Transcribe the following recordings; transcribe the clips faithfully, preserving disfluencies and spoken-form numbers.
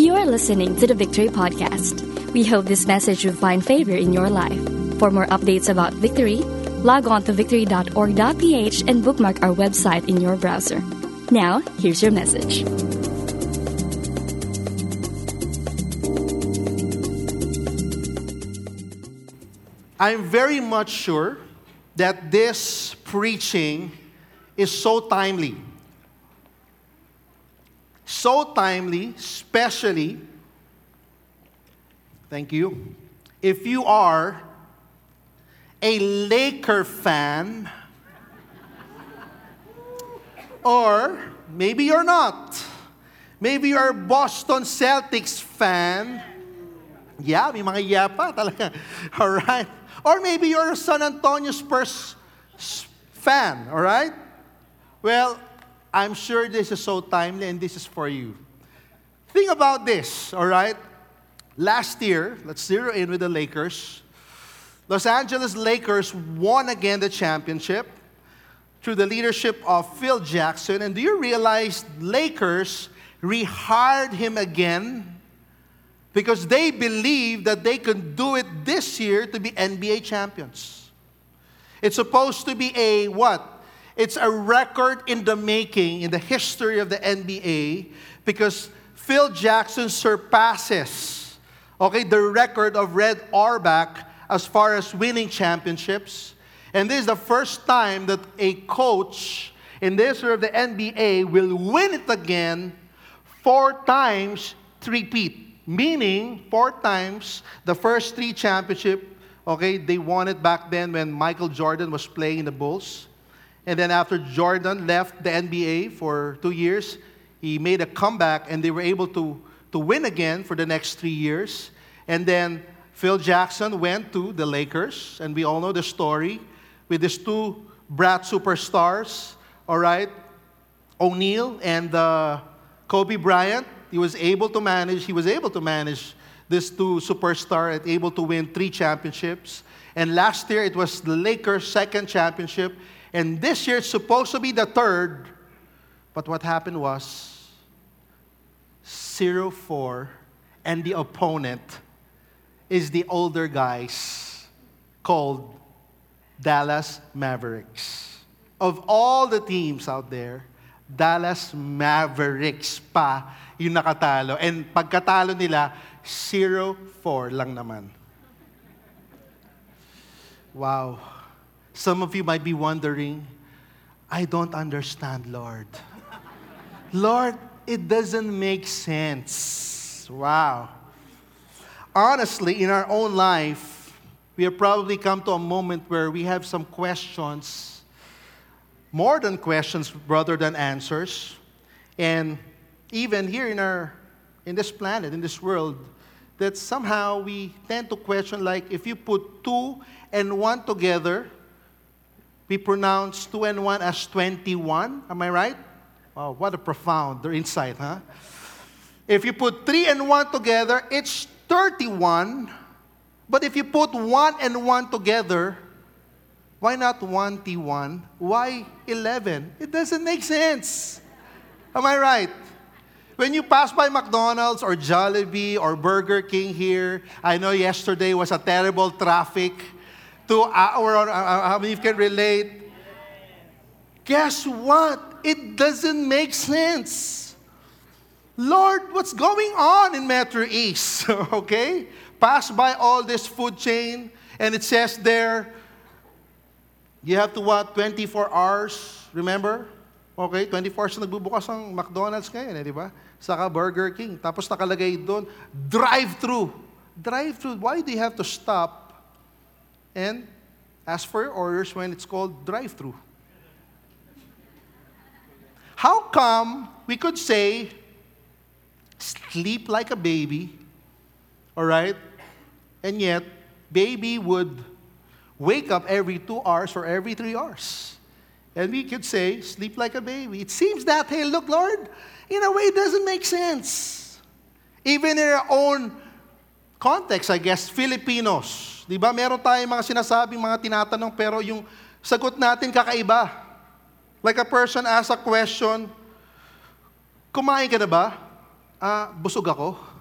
You are listening to the Victory Podcast. We hope this message will find favor in your life. For more updates about Victory, log on to victory dot org dot p h and bookmark our website in your browser. Now, here's your message. I'm very much sure that this preaching is so timely. So timely, especially, thank you, if you are a Laker fan, or maybe you're not. Maybe you're a Boston Celtics fan. Yeah, may mga yeah pa talaga. All right. Or maybe you're a San Antonio Spurs fan, all right? Well, I'm sure this is so timely and this is for you. Think about this, all right? Last year, let's zero in with the Lakers. Los Angeles Lakers won again the championship through the leadership of Phil Jackson. And do you realize Lakers rehired him again because they believe that they can do it this year to be N B A champions? It's supposed to be a what? It's a record in the making in the history of the N B A because Phil Jackson surpasses, okay, the record of Red Auerbach as far as winning championships. And this is the first time that a coach in the history of the N B A will win it again four times three-peat. Meaning, four times, the first three championship, okay, they won it back then when Michael Jordan was playing in the Bulls. And then after Jordan left the N B A for two years, he made a comeback and they were able to, to win again for the next three years. And then Phil Jackson went to the Lakers, and we all know the story with these two brat superstars, all right, O'Neal and uh, Kobe Bryant. He was able to manage, he was able to manage these two superstars and able to win three championships. And last year, it was the Lakers' second championship. And this year, it's supposed to be the third. But what happened was zero four, and the opponent is the older guys called Dallas Mavericks. Of all the teams out there, Dallas Mavericks pa yung nakatalo. And pagkatalo nila, zero four lang naman. Wow. Some of you might be wondering, I don't understand, Lord. Lord, it doesn't make sense. Wow. Honestly, in our own life, we have probably come to a moment where we have some questions, more than questions, rather than answers. And even here in our, in this planet, in this world, that somehow we tend to question, like, if you put two and one together, we pronounce two and one as twenty-one. Am I right? Wow, what a profound insight, huh? If you put three and one together, it's thirty-one. But if you put one and one together, why not one T one? Why eleven? It doesn't make sense. Am I right? When you pass by McDonald's or Jollibee or Burger King here, I know yesterday was a terrible traffic. To our, uh, how many of you can relate? Guess what? It doesn't make sense. Lord, what's going on in Metro East? Okay? Pass by all this food chain, and it says there, you have to what? twenty-four hours, remember? Okay, twenty-four hours na nagbubukas ang McDonald's ngayon, eh, di ba? Saka Burger King. Tapos nakalagay doon, drive-thru. Drive-thru. Why do you have to stop and ask for your orders when it's called drive-thru? How come we could say, sleep like a baby, all right? And yet, baby would wake up every two hours or every three hours. And we could say, sleep like a baby. It seems that, hey, look, Lord, in a way, it doesn't make sense. Even in our own context, I guess, Filipinos. Di ba, meron tayong mga sinasabing, mga tinatanong, pero yung sagot natin kakaiba. Like a person asks a question, kumain ka na ba? Ah, busog ako.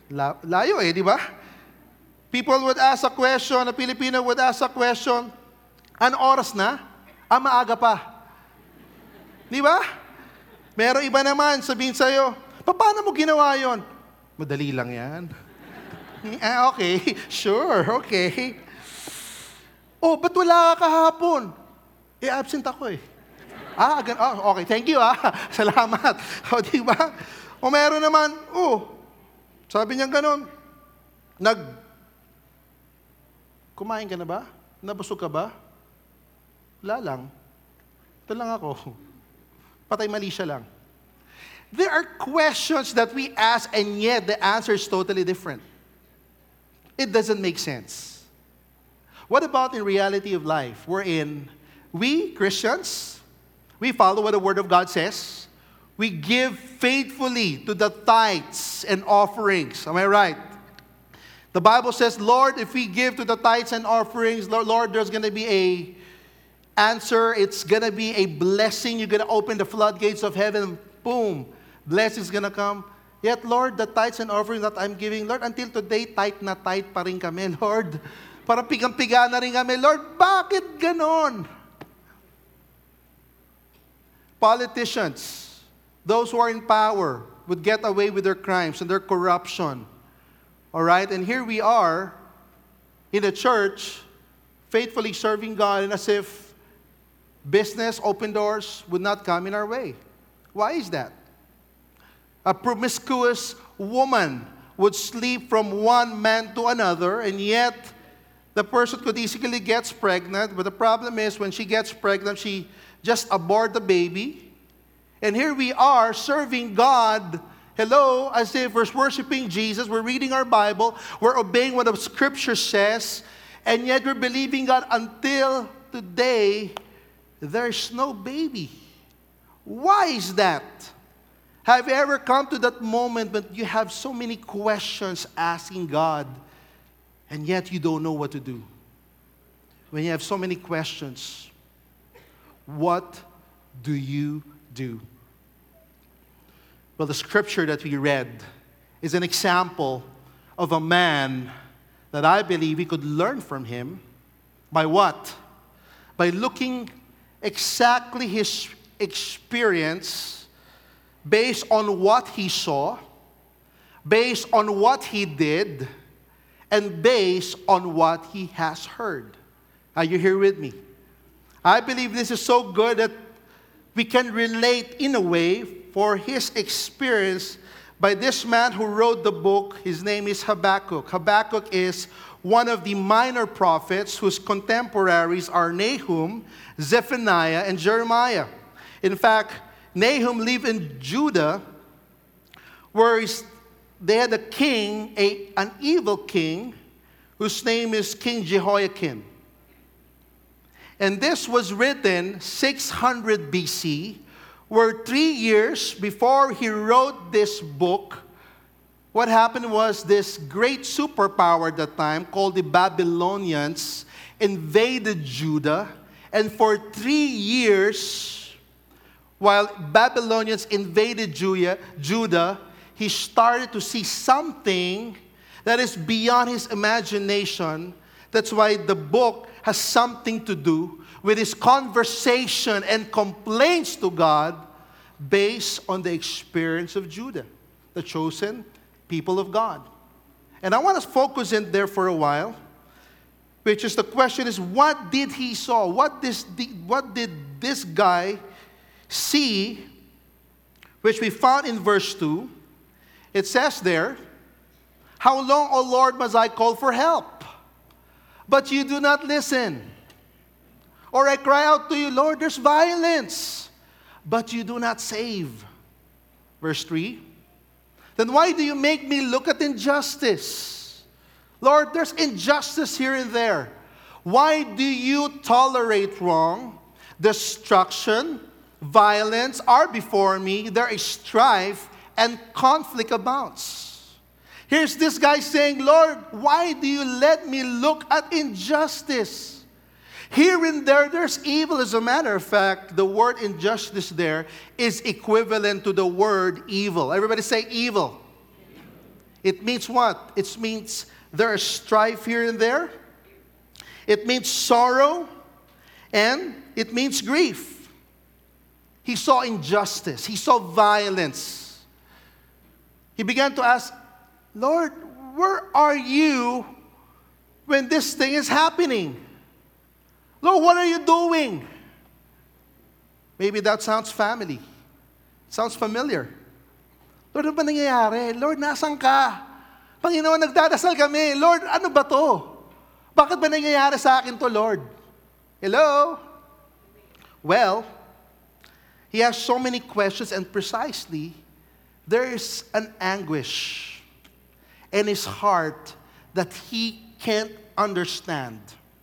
La- layo eh, di ba? People would ask a question, a Filipino would ask a question, ano oras na? Ah, maaga pa. Di ba? Meron iba naman, sabihin sa'yo, paano mo ginawa yon? Madali lang yan. Ah, okay, sure, okay. Oh, ba't wala ka kahapon? Eh, absent ako eh. Ah, gan- oh, okay, thank you ah. Salamat. O, di ba? O meron naman, oh, sabi niya ganun, nag, kumain ka na ba? Nabusog ka ba? Wala lang. Ito lang ako. Patay mali siya lang. There are questions that we ask and yet the answer is totally different. It doesn't make sense. What about in reality of life? Wherein we, Christians, we follow what the Word of God says. We give faithfully to the tithes and offerings. Am I right? The Bible says, Lord, if we give to the tithes and offerings, Lord, Lord there's going to be a answer. It's going to be a blessing. You're going to open the floodgates of heaven. Boom. Blessings going to come. Yet, Lord, the tithes and offerings that I'm giving, Lord, until today, tithe na tithe pa rin kami, Lord. Parang pigang-piga na rin kami. Lord, bakit ganon? Politicians, those who are in power, would get away with their crimes and their corruption. All right? And here we are in the church, faithfully serving God, and as if business, open doors would not come in our way. Why is that? A promiscuous woman would sleep from one man to another, and yet the person could easily get pregnant. But the problem is when she gets pregnant, she just abort the baby. And here we are serving God, hello, as if we're worshiping Jesus, we're reading our Bible, we're obeying what the Scripture says, and yet we're believing God until today, there's no baby. Why is that? Have you ever come to that moment when you have so many questions asking God, and yet you don't know what to do? When you have so many questions, what do you do? Well, the scripture that we read is an example of a man that I believe we could learn from him. By what? By looking exactly his experience based on what he saw, based on what he did, and based on what he has heard. Are you here with me? I believe this is so good that we can relate in a way for his experience by this man who wrote the book. His name is Habakkuk. Habakkuk is one of the minor prophets whose contemporaries are Nahum, Zephaniah, and Jeremiah. In fact, Nahum lived in Judah, where they had a king, a, an evil king, whose name is King Jehoiakim. And this was written six hundred B C, where three years before he wrote this book, what happened was this great superpower at the time, called the Babylonians, invaded Judah. And for three years, while Babylonians invaded Judah, he started to see something that is beyond his imagination. That's why the book has something to do with his conversation and complaints to God based on the experience of Judah, the chosen people of God. And I want to focus in there for a while, which is the question is, what did he saw? What, this, what did this guy see, which we found in verse two? It says there, "How long, O Lord, must I call for help? But you do not listen. Or I cry out to you, Lord, there's violence, but you do not save." Verse three, "Then why do you make me look at injustice? Lord, there's injustice here and there. Why do you tolerate wrong? Destruction, violence are before me. There is strife and conflict abounds." Here's this guy saying, "Lord, why do you let me look at injustice?" Here and there, there's evil. As a matter of fact, the word injustice there is equivalent to the word evil. Everybody say evil. It means what? It means there's strife here and there. It means sorrow. And it means grief. He saw injustice. He saw violence. He began to ask, Lord, where are you when this thing is happening? Lord, what are you doing? Maybe that sounds family. Sounds familiar. Lord, ano ba nangyayari? Lord, nasan ka? Panginoon, nagdadasal kami. Lord, ano ba to? Bakit ba nangyayari sa akin to, Lord? Hello? Well, he has so many questions, and precisely, there is an anguish in his heart that he can't understand.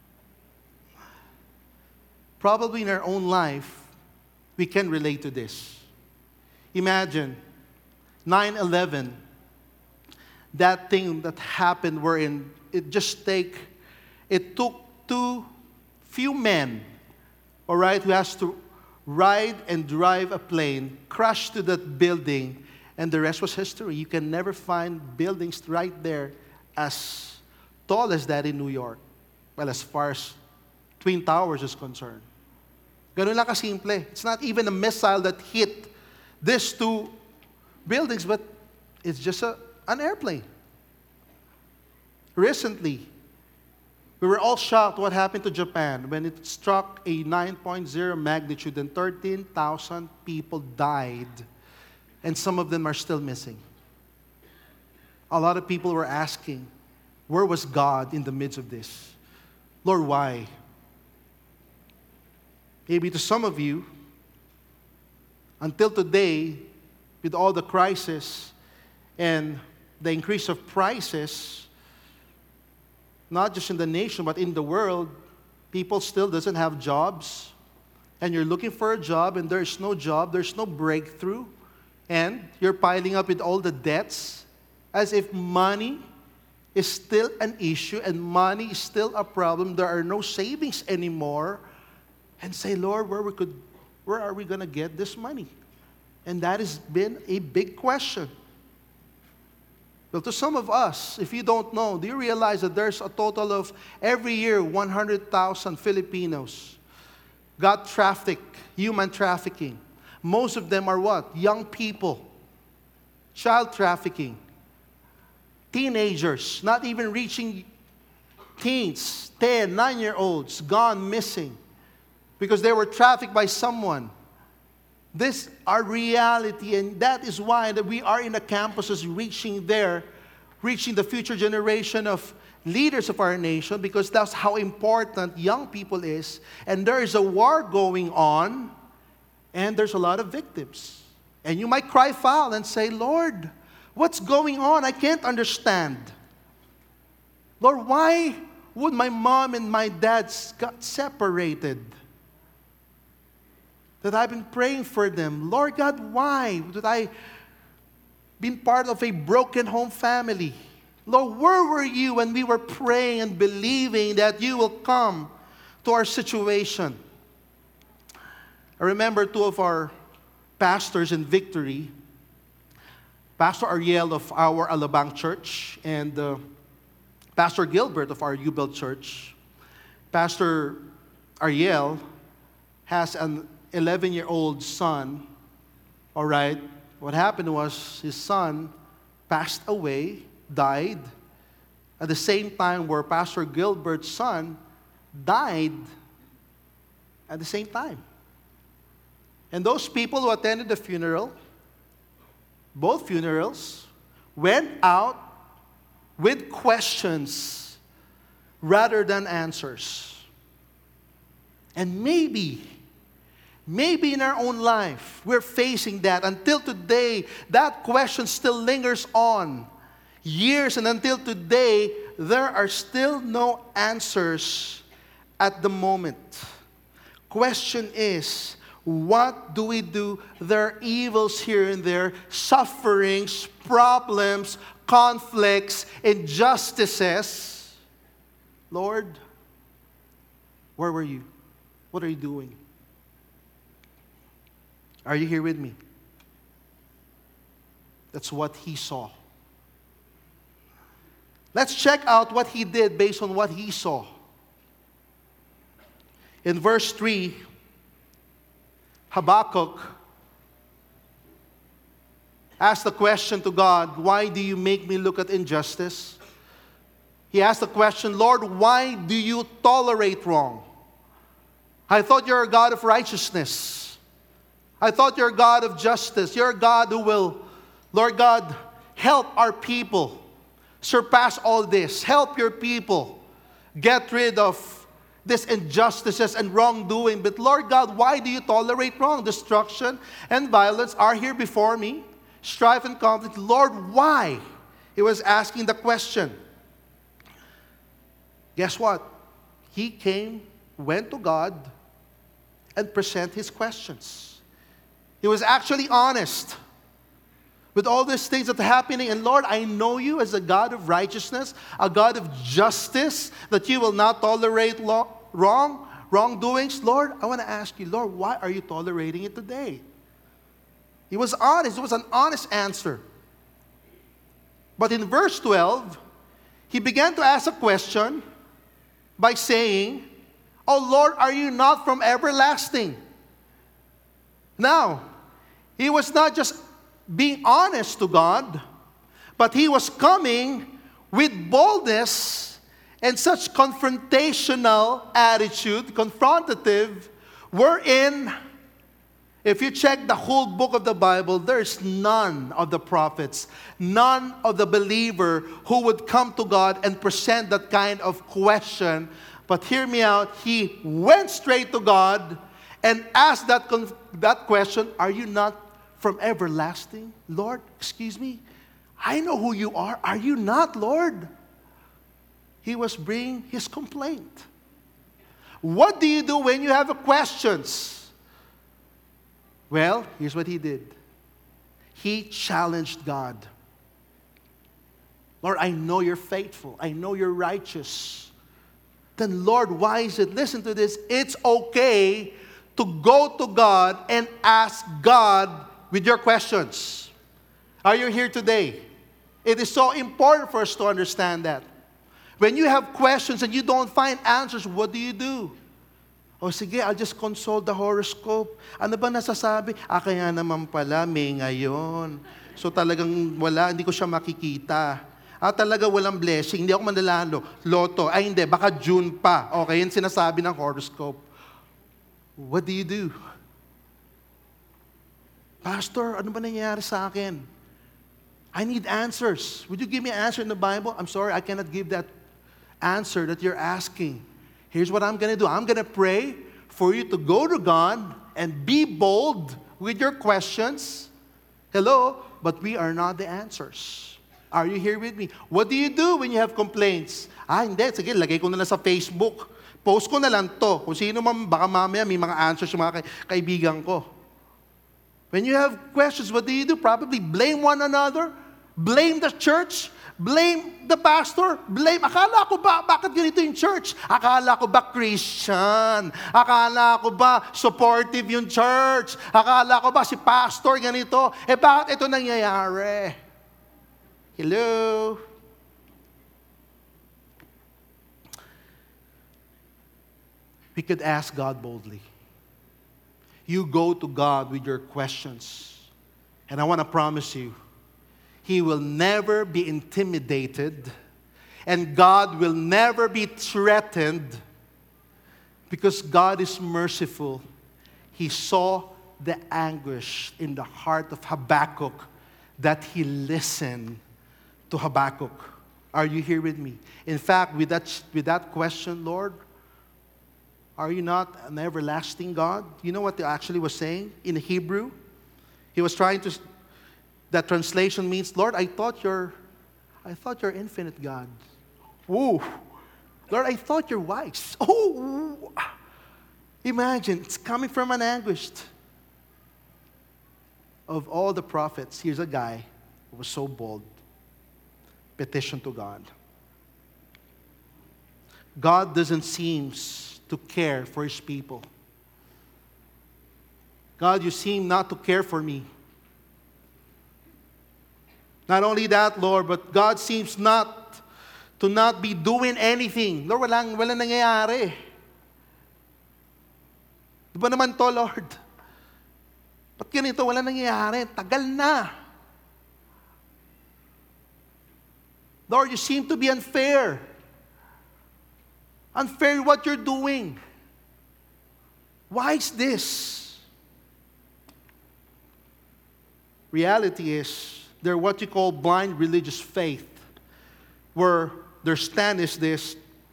Probably in our own life, we can relate to this. Imagine nine eleven, that thing that happened wherein it just take, it took two few men, all right, who has to ride and drive a plane, crash to that building, and the rest was history. You can never find buildings right there as tall as that in New York. Well, as far as Twin Towers is concerned. Ganun lang kasimple. It's not even a missile that hit these two buildings, but it's just a, an airplane. Recently, we were all shocked what happened to Japan when it struck a nine point oh magnitude and thirteen thousand people died, and some of them are still missing. A lot of people were asking, where was God in the midst of this? Lord, why? Maybe to some of you, until today, with all the crisis and the increase of prices, not just in the nation, but in the world, people still doesn't have jobs. And you're looking for a job, and there's no job, there's no breakthrough. And you're piling up with all the debts, as if money is still an issue, and money is still a problem. There are no savings anymore. And say, Lord, where we could, where are we going to get this money? And that has been a big question. Well, to some of us, if you don't know, do you realize that there's a total of, every year, one hundred thousand Filipinos got trafficked, human trafficking. Most of them are what? Young people. Child trafficking. Teenagers, not even reaching teens, ten, nine-year-olds, gone missing because they were trafficked by someone. This is our reality, and that is why that we are in the campuses reaching there, reaching the future generation of leaders of our nation, because that's how important young people is. And there is a war going on, and there's a lot of victims. And you might cry foul and say, Lord, what's going on? I can't understand. Lord, why would my mom and my dad got separated? That I've been praying for them. Lord God, why did I been part of a broken home family? Lord, where were you when we were praying and believing that you will come to our situation? I remember two of our pastors in Victory, Pastor Ariel of our Alabang Church and uh, Pastor Gilbert of our U-Build Church. Pastor Ariel has an eleven-year-old son, all right? What happened was his son passed away, died, at the same time where Pastor Gilbert's son died at the same time. And those people who attended the funeral, both funerals, went out with questions rather than answers. And maybe, maybe in our own life, we're facing that. Until today, that question still lingers on. Years and until today, there are still no answers at the moment. Question is, what do we do? There are evils here and there, sufferings, problems, conflicts, injustices. Lord, where were you? What are you doing? Are you here with me? That's what he saw. Let's check out what he did based on what he saw. In verse three, Habakkuk asked the question to God, why do you make me look at injustice? He asked the question, Lord, why do you tolerate wrong? I thought you're a God of righteousness. I thought you're a God of justice. You're a God who will, Lord God, help our people surpass all this. Help your people get rid of this injustices and wrongdoing. But Lord God, why do you tolerate wrong? Destruction and violence are here before me. Strife and conflict. Lord, why? He was asking the question. Guess what? He came, went to God, and presented his questions. He was actually honest with all these things that are happening. And Lord, I know you as a God of righteousness, a God of justice, that you will not tolerate lo- wrong, wrongdoings. Lord, I want to ask you, Lord, why are you tolerating it today? He was honest. It was an honest answer. But in verse twelve, he began to ask a question by saying, oh Lord, are you not from everlasting? Now, he was not just being honest to God, but he was coming with boldness and such confrontational attitude, confrontative, wherein, if you check the whole book of the Bible, there's none of the prophets, none of the believer who would come to God and present that kind of question. But hear me out, he went straight to God and asked that, that question, are you not from everlasting? Lord, excuse me, I know who you are. Are you not, Lord? He was bringing his complaint. What do you do when you have questions? Well, here's what he did. He challenged God. Lord, I know you're faithful. I know you're righteous. Then, Lord, why is it? Listen to this. It's okay to go to God and ask God with your questions. Are you here today? It is so important for us to understand that. When you have questions and you don't find answers, what do you do? O sige, I'll just consult the horoscope. Ano ba nasasabi? Ah, kaya naman pala, may ngayon. So talagang wala, hindi ko siya makikita. Ah, talaga walang blessing, hindi ako manlalalo. Loto, ay hindi, baka June pa. Okay, yan sinasabi ng horoscope. What do you do? Pastor, ano ba nangyayari sa akin? I need answers. Would you give me an answer in the Bible? I'm sorry, I cannot give that answer that you're asking. Here's what I'm going to do. I'm going to pray for you to go to God and be bold with your questions. Hello? But we are not the answers. Are you here with me? What do you do when you have complaints? Ah, hindi. Sige, lagay ko na lang sa Facebook. Post ko na lang to. Kung sino man, baka mamaya may mga answers yung mga ka- kaibigan ko. When you have questions, what do you do? Probably blame one another. Blame the church. Blame the pastor. Blame, akala ko ba, bakit ganito yung church? Akala ko ba Christian? Akala ko ba supportive yung church? Akala ko ba si pastor ganito? Eh bakit ito nangyayari? Hello? We could ask God boldly. You go to God with your questions. And I want to promise you, He will never be intimidated, and God will never be threatened, because God is merciful. He saw the anguish in the heart of Habakkuk, that he listened to Habakkuk. Are you here with me? In fact, with that, with that question, Lord, are you not an everlasting God? You know what he actually was saying in Hebrew? He was trying to... That translation means, Lord, I thought you're, I thought you're infinite God. Whoa. Lord, I thought you're wise. Oh, imagine, it's coming from an anguish. Of all the prophets, here's a guy who was so bold. Petition to God. God doesn't seem to care for His people. God, you seem not to care for me. Not only that, Lord, but God seems not to not be doing anything. Lord, walang, walang nangyayari. Di ba naman to, Lord? Ba't ganito? Walang nangyayari. Tagal na. Lord, you seem to be unfair. Unfair what you're doing. Why is this? Reality is, they're what you call blind religious faith, where their stand is this: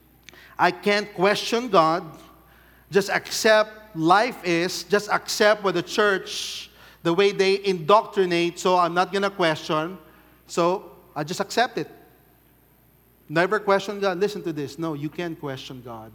I can't question God, just accept life is, just accept what the church, the way they indoctrinate, so I'm not going to question, so I just accept it. Never question God. Listen to this. No, you can't question God.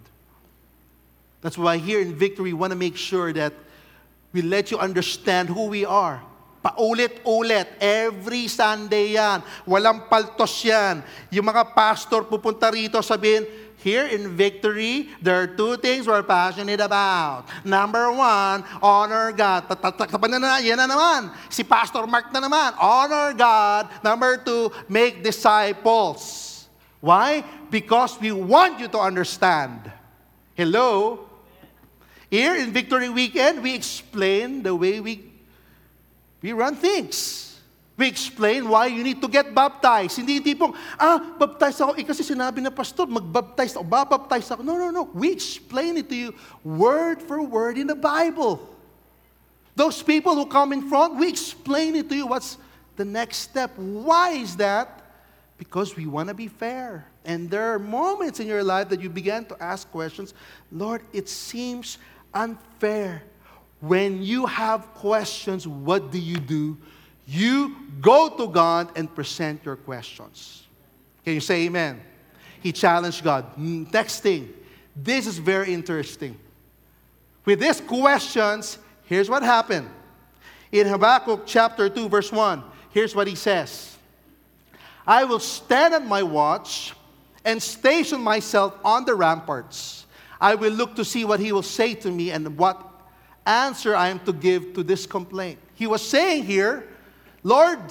That's why here in Victory, we want to make sure that we let you understand who we are. Paulit-ulit. Every Sunday yan. Walang paltos yan. Yung mga pastor pupunta rito sabihin, here in Victory, there are two things we're passionate about. Number one, honor God. Tataktapan na na, yan na naman. Si Pastor Mark na naman. Honor God. Number two, make disciples. Why? Because we want you to understand. Hello? Here in Victory Weekend, we explain the way we, we run things. We explain why you need to get baptized. Hindi tipong, ah, baptize ako. Eh, kasi sinabi na pastor, mag-baptize ako, babaptize ako. No, no, no. We explain it to you word for word in the Bible. Those people who come in front, we explain it to you. What's the next step? Why is that? Because we want to be fair. And there are moments in your life that you began to ask questions. Lord, it seems unfair. When you have questions, what do you do? You go to God and present your questions. Can you say amen? He challenged God. Next thing. This is very interesting. With these questions, here's what happened. In Habakkuk chapter two, verse one, here's what he says. I will stand at my watch and station myself on the ramparts. I will look to see what he will say to me and what answer I am to give to this complaint. He was saying here, Lord,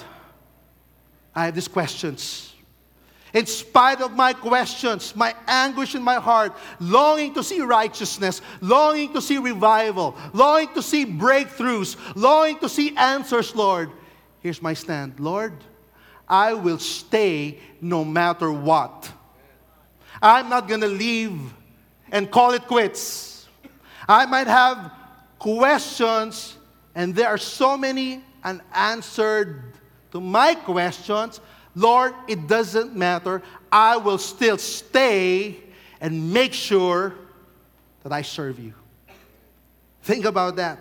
I have these questions. In spite of my questions, my anguish in my heart, longing to see righteousness, longing to see revival, longing to see breakthroughs, longing to see answers, Lord. Here's my stand. Lord, I will stay no matter what. I'm not going to leave and call it quits. I might have questions, and there are so many unanswered to my questions. Lord, it doesn't matter. I will still stay and make sure that I serve you. Think about that.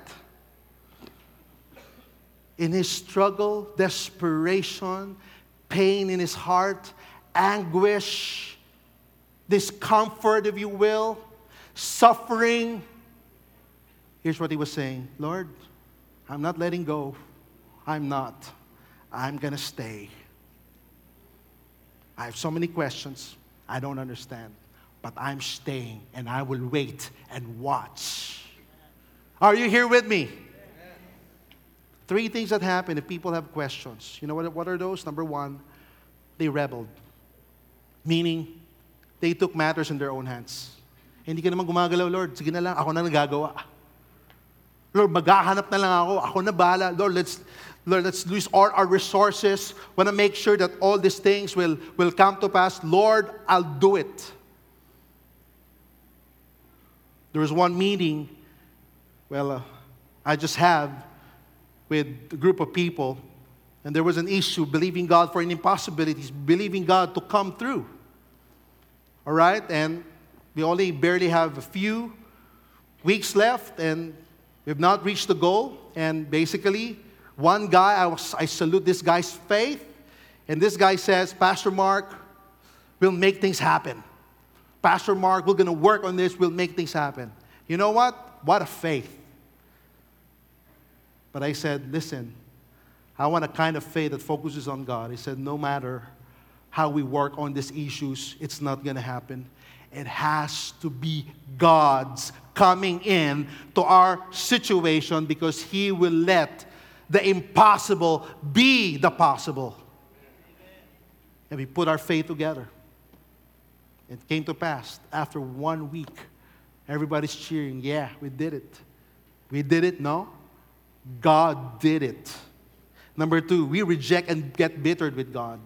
In his struggle, desperation, pain in his heart, anguish, discomfort, if you will, suffering. Here's what he was saying. Lord, I'm not letting go. I'm not. I'm going to stay. I have so many questions. I don't understand. But I'm staying, and I will wait and watch. Are you here with me? Three things that happen if people have questions. You know what, what are those? Number one, they rebelled. Meaning, they took matters in their own hands. Hindi ka naman gumagalaw, Lord. Sige na lang, ako na nagagawa. Lord, maghahanap na lang ako. Ako na bahala. Lord, let's, Lord, let's use all our resources. Want to make sure that all these things will, will come to pass. Lord, I'll do it. There was one meeting, well, uh, I just have with a group of people, and there was an issue, believing God for an impossibility, believing God to come through. All right? And we only barely have a few weeks left, and we've not reached the goal. And basically, one guy, I, was, I salute this guy's faith, and this guy says, Pastor Mark, we'll make things happen. Pastor Mark, we're going to work on this, we'll make things happen. You know what? What a faith. But I said, listen, I want a kind of faith that focuses on God. He said, no matter how we work on these issues, it's not going to happen. It has to be God's coming in to our situation, because He will let the impossible be the possible. And we put our faith together. It came to pass after one week. Everybody's cheering. Yeah, we did it. We did it, no? God did it. Number two, we reject and get bittered with God.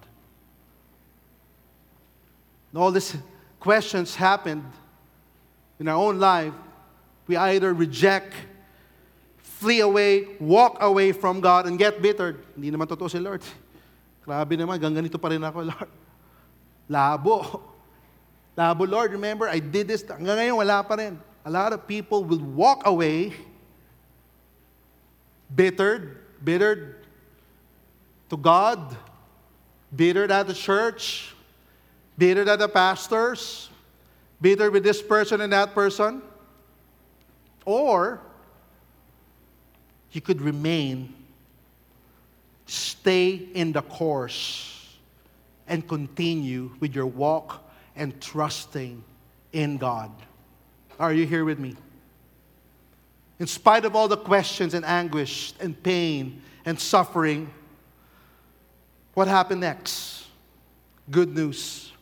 All these questions happened in our own life. We either reject, flee away, walk away from God, and get bittered. Hindi naman totoo si Lord. Grabe naman, ganito pa rin ako, Lord. Labo. Labo, Lord, remember, I did this. Hanggang ngayon, wala pa rin. A lot of people will walk away, bittered, bittered to God, bittered at the church, bittered at the pastors, bittered with this person and that person. Or, you could remain, stay in the course, and continue with your walk and trusting in God. Are you here with me? In spite of all the questions and anguish and pain and suffering, what happened next? Good news.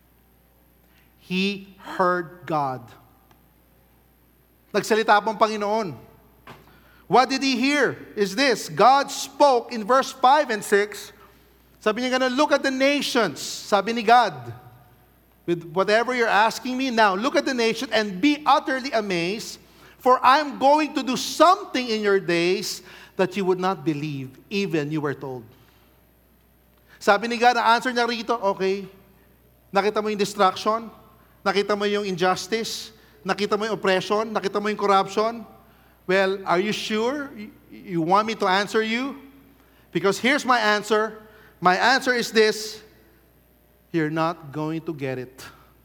He heard God. Nagsalita pong Panginoon. What did he hear? Is this, God spoke in verse five and six. Sabi niya gonna look at the nations. Sabi ni God, with whatever you're asking me now, look at the nation and be utterly amazed, for I'm going to do something in your days that you would not believe, even you were told. Sabi ni God, ang answer niya rito, okay, nakita mo yung distraction, nakita mo yung injustice, nakita mo yung oppression, nakita mo yung corruption. Well, are you sure you want me to answer you? Because here's my answer. My answer is this: you're not going to get it.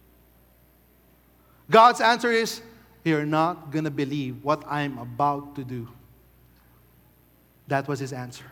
God's answer is, you're not going to believe what I'm about to do. That was his answer.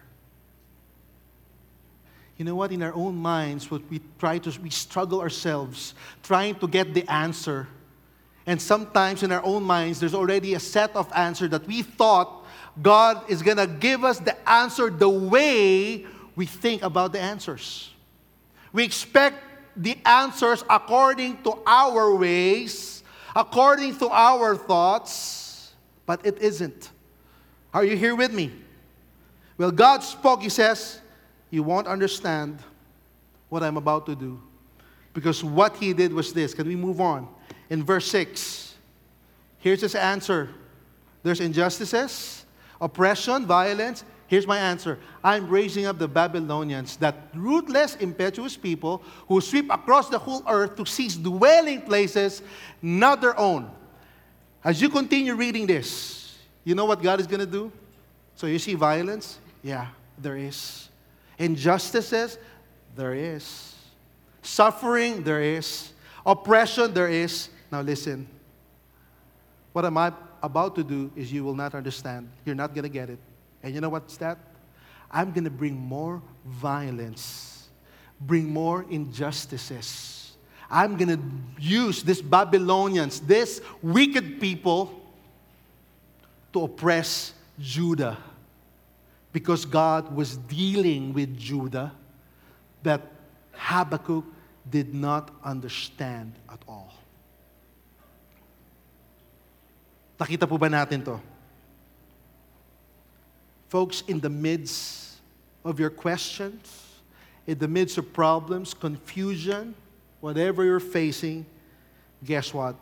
You know what? In our own minds, what we try to, we struggle ourselves trying to get the answer. And sometimes in our own minds, there's already a set of answers that we thought God is going to give us the answer the way we think about the answers. We expect the answers according to our ways, according to our thoughts, but it isn't. Are you here with me? Well, God spoke, he says, you won't understand what I'm about to do. Because what he did was this. Can we move on? In verse six, here's his answer. There's injustices, oppression, violence. Here's my answer. I'm raising up the Babylonians, that ruthless, impetuous people who sweep across the whole earth to seize dwelling places, not their own. As you continue reading this, you know what God is going to do? So you see violence? Yeah, there is. Injustices? There is. Suffering? There is. Oppression? There is. Now listen. What am I about to do is you will not understand. You're not going to get it. And you know what's that? I'm going to bring more violence, bring more injustices. I'm going to use these Babylonians, these wicked people, to oppress Judah. Because God was dealing with Judah that Habakkuk did not understand at all. Nakita po ba natin to? Folks, in the midst of your questions, in the midst of problems, confusion, whatever you're facing, guess what?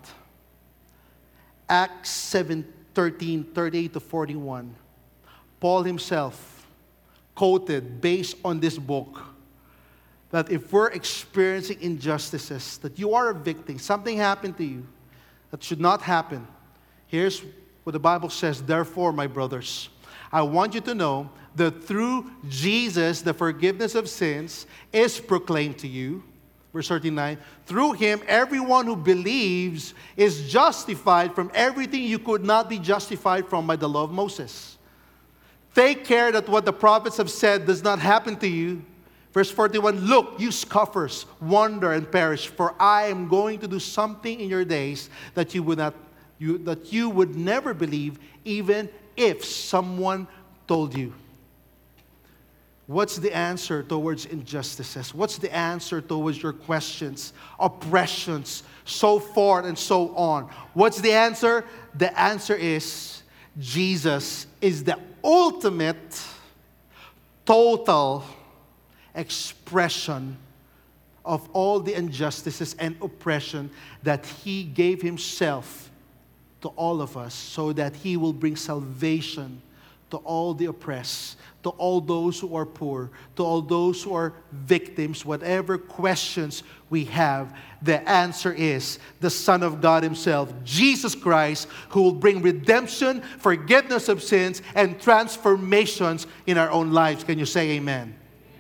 Acts seven thirteen, thirty-eight to forty-one. Paul himself quoted based on this book that if we're experiencing injustices, that you are a victim, something happened to you that should not happen. Here's what the Bible says, therefore, my brothers, I want you to know that through Jesus, the forgiveness of sins is proclaimed to you. Verse thirty-nine, through him, everyone who believes is justified from everything you could not be justified from by the law of Moses. Take care that what the prophets have said does not happen to you. Verse forty-one, look, you scoffers, wonder and perish, for I am going to do something in your days that you would not, you, that you would never believe, even if someone told you. What's the answer towards injustices? What's the answer towards your questions, oppressions, so forth and so on? What's the answer? The answer is Jesus is the ultimate, total expression of all the injustices and oppression that He gave Himself to all of us so that He will bring salvation to all the oppressed, to all those who are poor, to all those who are victims. Whatever questions we have, the answer is the Son of God Himself, Jesus Christ, who will bring redemption, forgiveness of sins, and transformations in our own lives. Can you say amen?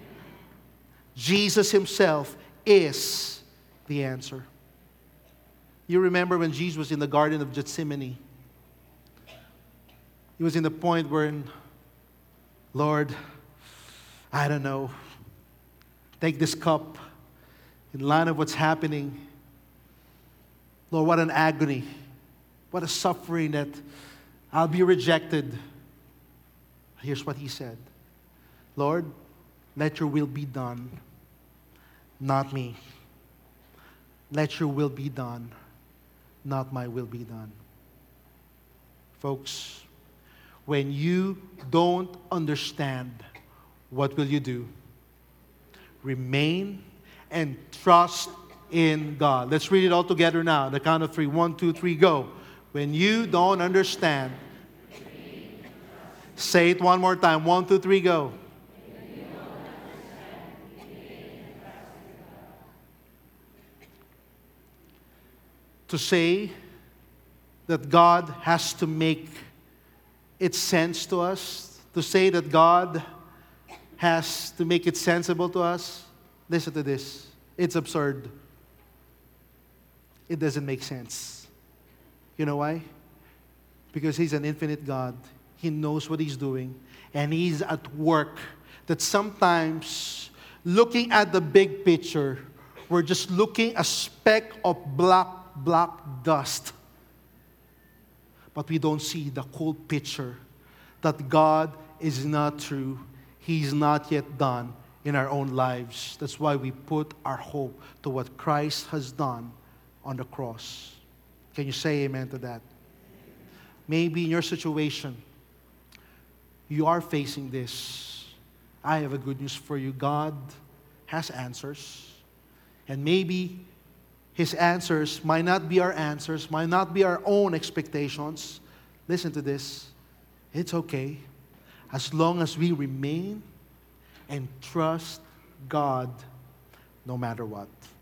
Jesus Himself is the answer. You remember when Jesus was in the Garden of Gethsemane? He was in the point where, Lord, I don't know, take this cup in line of what's happening. Lord, what an agony, what a suffering that I'll be rejected. Here's what He said. Lord, let your will be done, not me. Let your will be done, not my will be done. Folks, when you don't understand, what will you do? Remain and trust in God. Let's read it all together now. The count of three. One, two, three, go. When you don't understand, say it one more time. One, two, three, go. To say that God has to make it sense to us, to say that God has to make it sensible to us, listen to this. It's absurd. It doesn't make sense. You know why? Because He's an infinite God. He knows what He's doing, and He's at work. That sometimes, looking at the big picture, we're just looking a speck of black, black dust. But we don't see the whole picture that God is not through. He's not yet done in our own lives. That's why we put our hope to what Christ has done on the cross. Can you say amen to that? Maybe in your situation, you are facing this. I have a good news for you. God has answers. And maybe His answers might not be our answers, might not be our own expectations. Listen to this. It's okay. As long as we remain and trust God no matter what.